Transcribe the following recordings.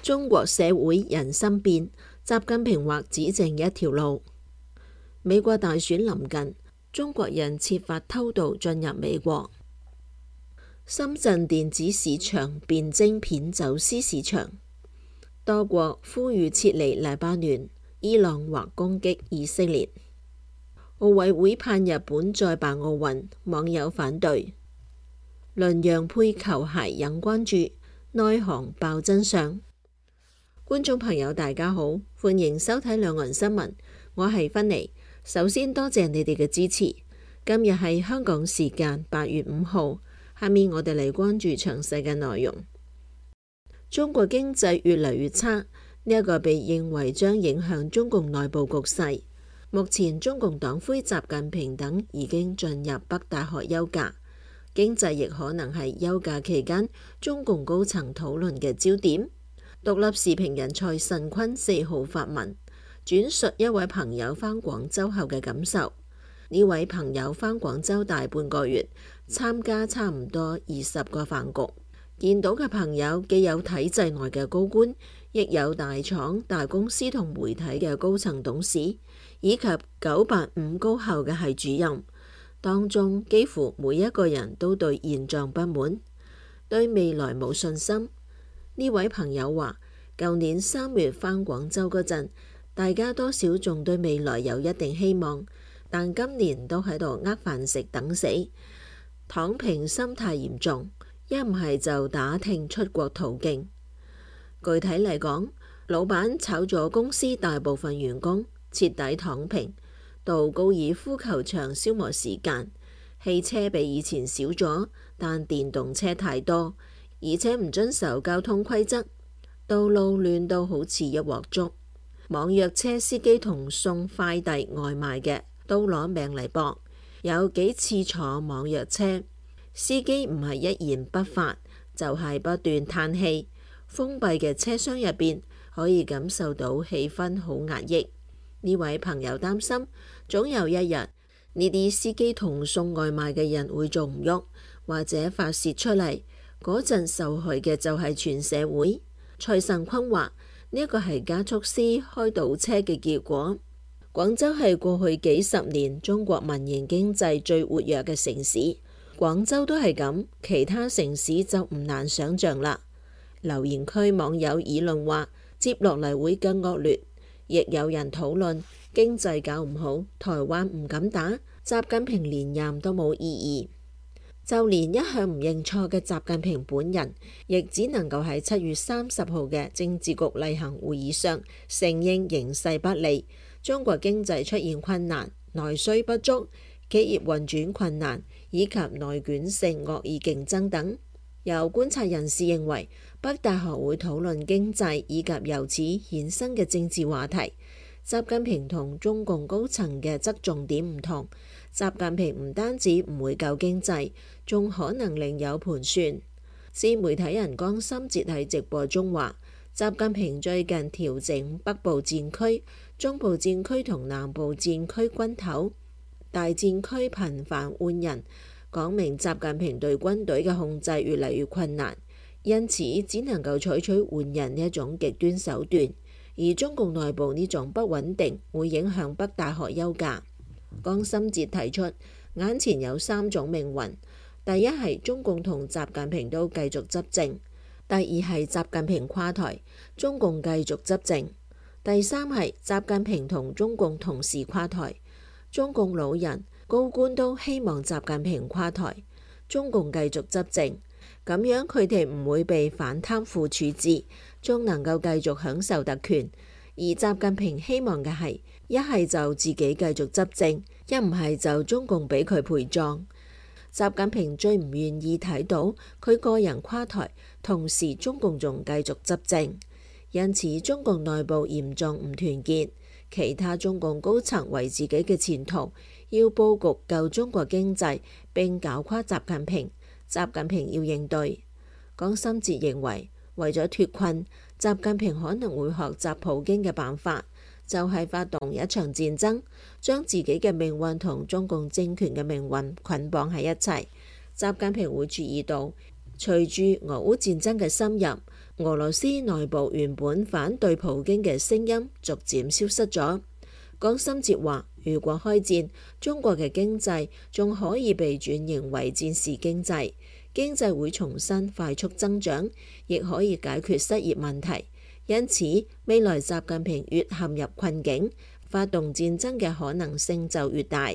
中國社會人心變，習近平或只剩一條路。美國大選臨近，中國人設法偷渡進入美國。深圳電子市場變晶片走私市場。多國呼籲撤離黎巴嫩，伊朗或攻擊以色列。奧委會盼日本再辦奧運，網友反對。麟洋配球鞋引關注，內行爆真相。觀眾朋友大家好，歡迎收睇兩岸新聞，我係芬妮。首先多謝你哋嘅支持。今日係香港時間8月5號，下面我哋嚟關注詳細嘅內容。中國經濟越嚟越差，呢一個被認為將影響中共內部局勢。目前中共黨魁習近平等已經進入北戴河休假，經濟亦可能係休假期間中共高層討論嘅焦點。獨立時評人蔡慎坤4號發文轉述一位朋友返廣州後嘅感受。呢位朋友返廣州大半個月，參加差唔多20個飯局，見到嘅朋友既有體制內嘅高官，亦有大廠、大公司同媒體嘅高層董事，以及985高校嘅系主任。當中幾乎每一個人都對現狀不滿，對未來冇信心。呢位朋友話，舊年3月返廣州嗰陣，大家多少仲對未來有一定希望，但今年都喺度飯食等死，躺平心態嚴重，一唔係就打聽出國途徑。具體嚟講，老闆炒咗公司大部分員工，徹底躺平，到高爾夫球場消磨時間。汽車比以前少咗，但電動車太多，而且唔遵守交通規則，道路亂到好似一鑊粥。網約車司機同送快遞外賣嘅都攞命嚟搏。有幾次坐網約車，司機唔係一言不發，就係不斷嘆氣。封閉嘅車廂入邊可以感受到氣氛好壓抑。呢位朋友擔心，總有一日呢啲司機同送外賣嘅人會做唔喐，或者發洩出嚟，嗰陣受害嘅就係全社會。蔡慎坤話：呢一個係加速師開倒車嘅結果。廣州係過去幾十年中國民營經濟最活躍嘅城市，廣州都係咁，其他城市就唔難想像啦。留言區網友議論話，接落嚟會更惡劣，亦有人討論經濟搞唔好，台灣唔敢打，習近平連任都冇意義。就連一向唔認錯嘅習近平本人，亦只能夠喺7月30號嘅政治局例行會議上承認形勢不利，中國經濟出現困難，內需不足，企業運轉困難，以及內捲性惡意競爭等。有觀察人士認為，北戴河會討論經濟以及由此衍生嘅政治話題。習近平同中共高層嘅側重點唔同，習近平唔單止唔會救經濟，仲可能另有盤算。自媒體人江心哲喺直播中話，習近平最近調整北部戰區、中部戰區同南部戰區軍頭，大戰區頻繁換人，講明習近平對軍隊嘅控制越嚟越困難，因此只能夠採取換人呢一種極端手段。而中共內部呢種不穩定會影響北戴河休假。江心哲提出，眼前有3種命運：第一係中共同習近平都繼續執政；第二係習近平垮台，中共繼續執政；第三係習近平同中共同時垮台，中共老人高官都希望習近平垮台，中共繼續執政。咁樣佢哋唔會被反貪腐處置，仲能夠繼續享受特權。而習近平希望嘅係，一係就自己繼續執政，一唔係就中共俾佢陪葬。習近平最唔願意睇到佢個人垮台，同時中共仲繼續執政，因此中共內部嚴重唔團結。其他中共高層為自己嘅前途，要佈局救中國經濟並搞垮習近平。習近平要應對。江心哲認為，為咗脫困，習近平可能會學習普京嘅辦法，就係發動一場戰爭，將自己嘅命運同中共政權嘅命運捆綁喺一齊。習近平會注意到，隨住俄烏戰爭嘅深入， 俄羅斯內部原本反對普京嘅聲音逐漸消失咗。江深哲話：如果開戰，中國嘅經濟仲可以被轉型為戰時經濟，經濟會重新快速增長，亦可以解決失業問題。因此，未來習近平越陷入困境，發動戰爭嘅可能性就越大。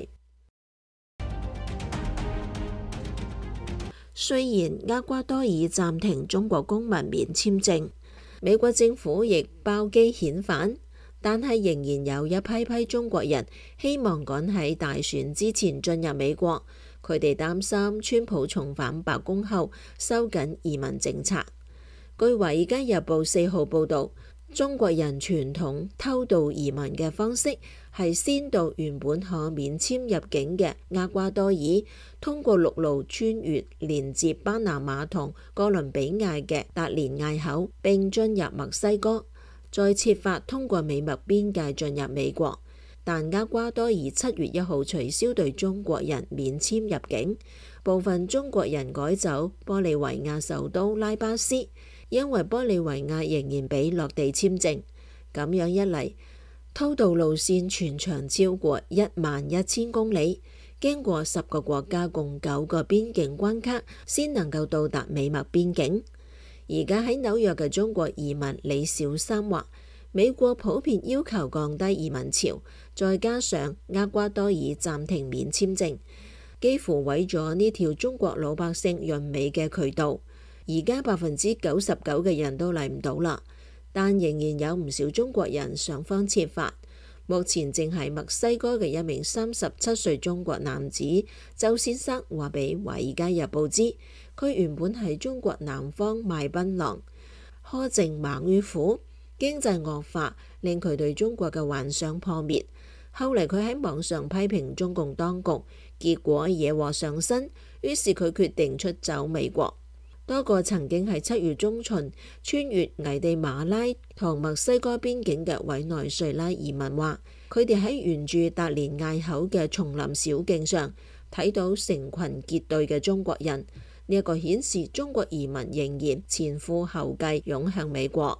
雖然厄瓜多爾暫停中國公民免簽證，美國政府亦包機遣返，但係仍然有一批中國人希望趕喺大選之前進入美國。佢哋擔心川普重返白宮後收緊移民政策。據《華爾街日報》4號報導，中國人傳統偷渡移民嘅方式係先到原本可免簽入境嘅厄瓜多爾，通過陸路穿越連接巴拿馬同哥倫比亞嘅達連隘口，並進入墨西哥，再設法通過美墨邊界進入美國。但厄瓜多爾7月1號取消對中國人免簽入境，部分中國人改走玻利維亞首都拉巴斯，因為玻利維亞仍然俾落地簽證。咁樣一嚟，偷渡路線全長超過11000公里，經過10個國家共9個邊境關卡，先能夠到達美墨邊境。而家喺紐約嘅中國移民李小三話：美國普遍要求降低移民潮，再加上厄瓜多爾暫停免簽證，幾乎毀咗呢條中國老百姓潤美嘅渠道。而家99%嘅人都嚟唔到啦，但仍然有唔少中國人想方設法。目前正係墨西哥嘅一名37歲中國男子周先生話俾《華爾街日報》知，佢原本喺中國南方賣檳榔，苛政猛於虎，經濟惡化令佢對中國嘅幻想破滅。後嚟佢喺網上批評中共當局，結果惹禍上身，於是佢決定出走美國。多個曾經喺7月中旬穿越危地馬拉同墨西哥邊境嘅委內瑞拉移民話，佢哋喺沿住達連隘口嘅叢林小徑上睇到成群結隊嘅中國人，呢一個顯示中國移民仍然前赴後繼湧向美國。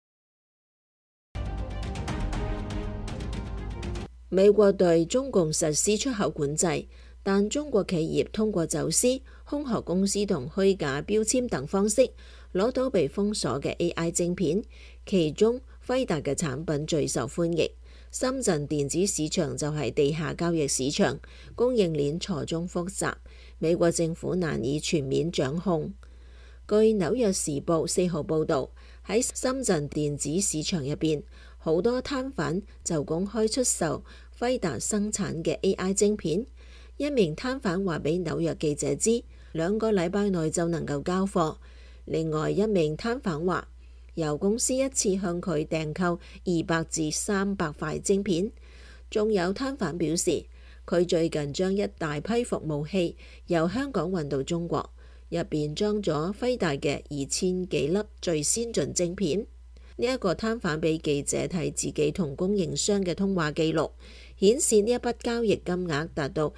美國對中共實施出口管制，但中國企業通過走私、空殼公司同虛假標籤等方式攞到被封鎖嘅 AI 晶片，其中輝達嘅產品最受歡迎。深圳電子市場就係地下交易市場，供應鏈錯綜複雜，美國政府難以全面掌控。據《紐約時報》4號報導，喺深圳電子市場入邊，好多攤販就公開出售輝達生產嘅 AI 晶片。一名攤販話俾紐約記者知，2個禮拜內就能夠交貨。另外一名攤販話，由公司一次向佢訂購200至300塊晶片。仲有攤販表示，佢最近將一大批服務器由香港運到中國，入邊裝咗輝達嘅2000幾粒最先進晶片。呢一個攤販俾記者睇自己同供應商嘅通話記錄，顯示呢一筆交易金額達到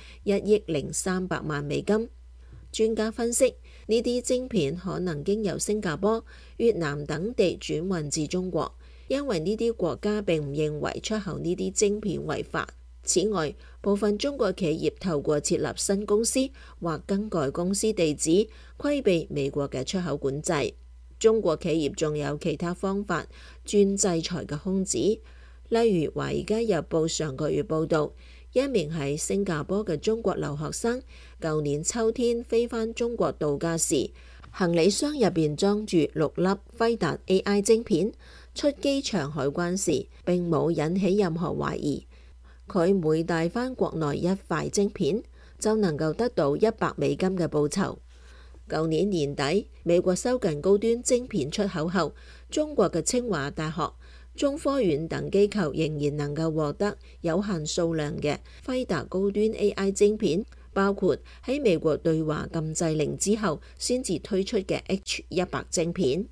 $1.3億美。專家分析，呢啲晶片可能經由新加坡、越南等地轉運至中國，因為呢啲國家並唔認為出口呢啲晶片違法。此外，部分中國企業透過設立新公司或更改公司地址，規避美國嘅出口管制。中國企業仲有其他方法鑽制裁嘅空子，例如《華爾街日報》上個月報導，一名喺新加坡嘅中國留學生，舊年秋天飛返中國度假時，行李箱入邊裝住6粒輝達 AI 晶片，出機場海關時並冇引起任何懷疑。佢每帶返國內1塊晶片，就能夠得到$100嘅報酬。舊年年底，美國收緊高端晶片出口後，中國嘅清華大學、中科院等機構仍然能夠獲得有限數量嘅輝達高端 AI 晶片，包括喺美國對華禁制令之後先至推出嘅 H100晶片。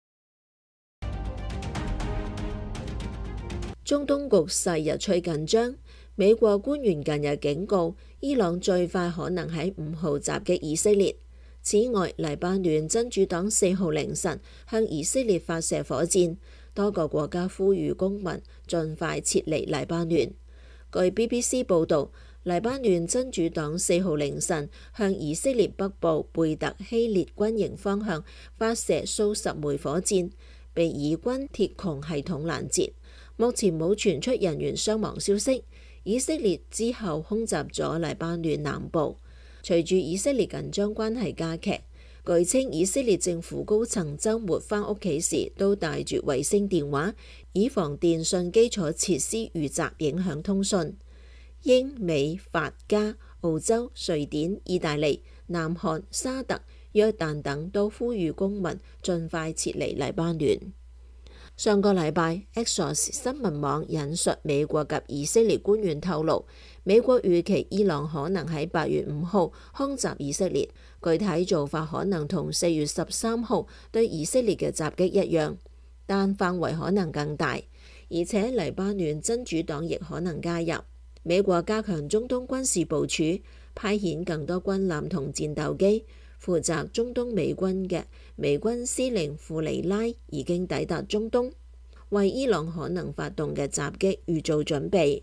中東局勢日趨緊張，美國官員近日警告，伊朗最快可能喺5號襲擊以色列。 此外，黎巴嫩真主黨4號凌晨向以色列發射火箭，多個國家呼籲公民盡快撤離黎巴嫩。據 BBC 報導，黎巴嫩真主黨4號凌晨向以色列北部貝特希列軍營方向發射數十枚火箭，被以軍鐵穹系統攔截。目前冇傳出人員傷亡消息。以色列之後空襲咗黎巴嫩南部。隨住以色列緊張關係加劇，據稱以色列政府高層週末返屋企時都帶住衛星電話，以防電信基礎設施遇襲影響通訊。英美法加、澳洲、瑞典、意大利、南韓、沙特、約旦等都呼籲公民盡快撤離黎巴嫩。上個禮拜 Axios 新聞網引述美國及以色列官員透露，美國預期伊朗可能喺8月5號空襲以色列，具體做法可能同4月13號對以色列嘅襲擊一樣，但範圍可能更大，而且黎巴嫩真主黨亦可能加入。美國加強中東軍事部署，派遣更多軍艦同戰鬥機。負責中東美軍嘅美軍司令庫里拉已經抵達中東，為伊朗可能發動嘅襲擊預做準備。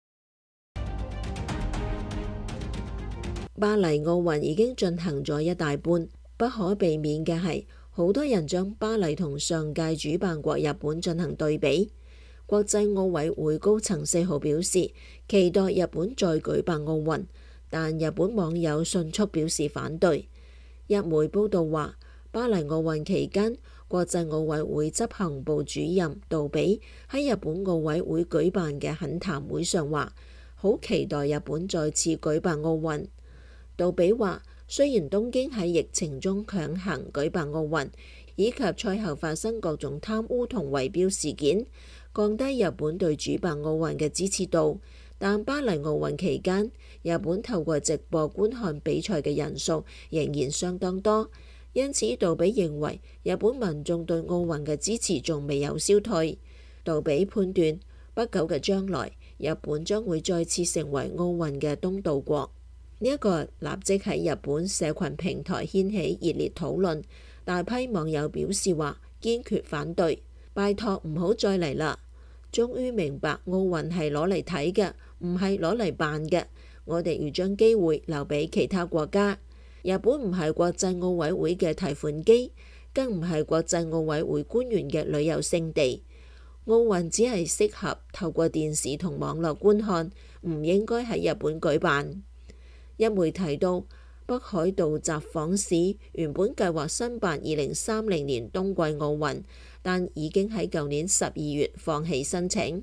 巴黎奧運已經進行咗一大半，不可避免嘅係好多人將巴黎同上屆主辦國日本進行對比。國際奧委會高層4號表示，期待日本再舉辦奧運，但日本網友迅速表示反對。日媒報道話，巴黎奧運期間，國際奧委會執行部主任杜比喺日本奧委會舉辦嘅懇談會上話，好期待日本再次舉辦奧運。杜比話，雖然東京喺疫情中強行舉辦奧運，以及賽後發生各種貪污同圍標事件，降低日本對主辦奧運嘅支持度，但巴黎奧運期間，日本透過直播觀看比賽嘅人數仍然相當多，因此杜比認為日本民眾對奧運嘅支持仲未有消退。杜比判斷不久嘅將來，日本將會再次成為奧運嘅東道國。呢一個立即喺日本社群平台掀起熱烈討論，大批網友表示話堅決反對，拜託唔好再嚟啦！終於明白奧運係攞嚟睇嘅，唔係攞嚟辦嘅。我哋要將機會留俾其他國家。日本唔係國際奧委會嘅提款機，更唔係國際奧委會官員嘅旅遊勝地。奧運只係適合透過電視同網絡觀看，唔應該喺日本舉辦。一媒提到，北海道札幌市原本計劃申辦2030年冬季奧運，但已經喺舊年12月放棄申請。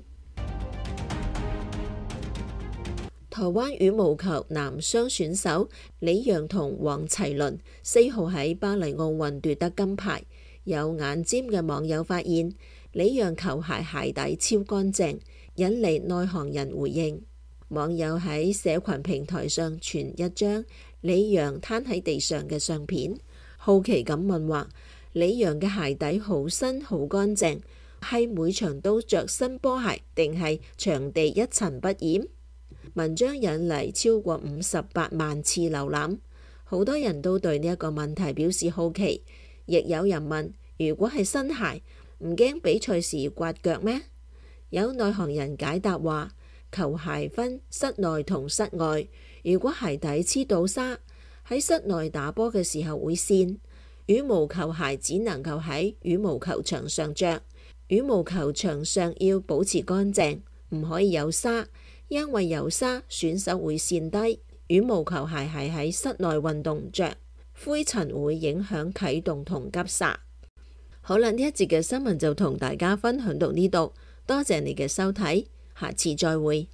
台灣羽毛球男雙選手李洋同黃齊麟4號喺巴黎奧運奪得金牌。有眼尖嘅網友發現，李洋球鞋鞋底超乾淨，引嚟內行人回應。網友喺社群平台上傳一張李洋攤喺地上嘅相片，好奇咁問話：李洋嘅鞋底好新好乾淨，係每場都着新波鞋，定係場地一塵不染？文章引嚟超過58萬次瀏覽，好多人都對呢一個問題表示好奇，亦有人問：如果係新鞋，唔驚比賽時刮腳咩？有內行人解答話：球鞋分室內同室外，如果鞋底黐到沙，喺室內打波嘅時候會跣。羽毛球鞋只能夠喺羽毛球場上着，羽毛球場上要保持乾淨，唔可以有沙。因為有沙，選手會跣低。羽毛球鞋係喺室內運動着，灰塵會影響啟動同急剎。好啦，呢一節嘅新聞就同大家分享到呢度，多謝你嘅收睇，下次再會。